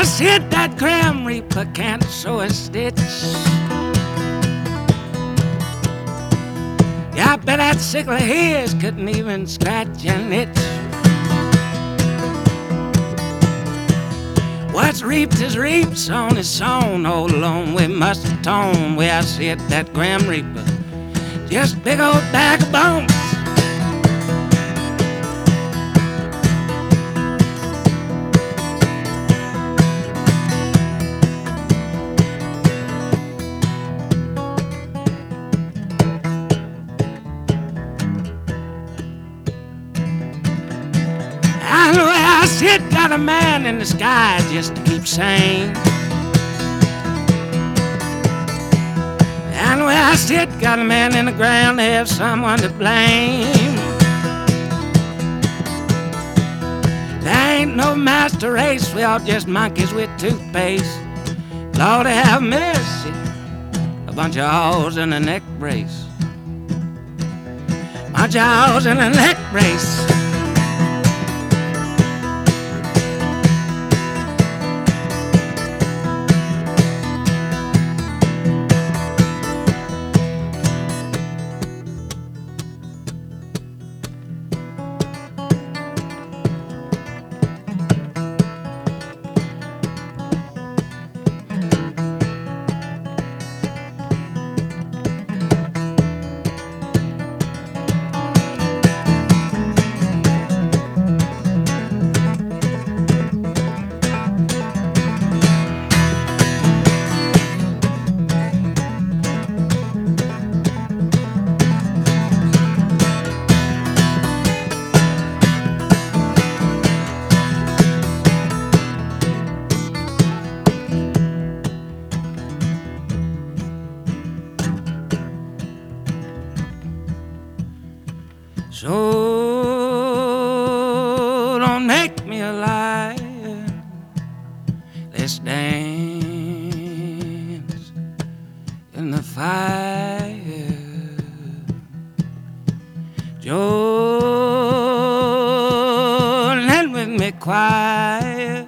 I said that Grim Reaper can't sew a stitch. Yeah, I bet that sickle of his couldn't even scratch an itch. What's reaped is reaped, sown is sown. All alone we must atone. Where I said that Grim Reaper, just big old bag of bones. And where I sit, got a man in the sky just to keep sane. And where I sit, got a man in the ground to have someone to blame. There ain't no master race, we all just monkeys with toothpaste. Lord have mercy, a bunch of owls in a neck brace. Bunch of owls in a neck brace. So don't make me a liar. Let's dance in the fire. Joe, lend with me quiet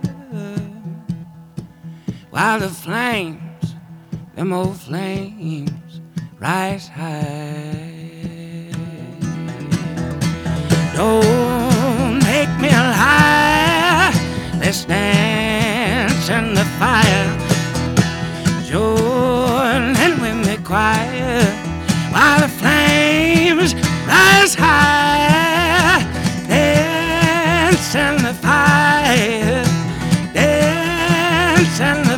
while the flames, them old flames, rise high. Don't make me a liar. Let's dance in the fire. Join with me quiet while the flames rise high. Dance in the fire. Dance in the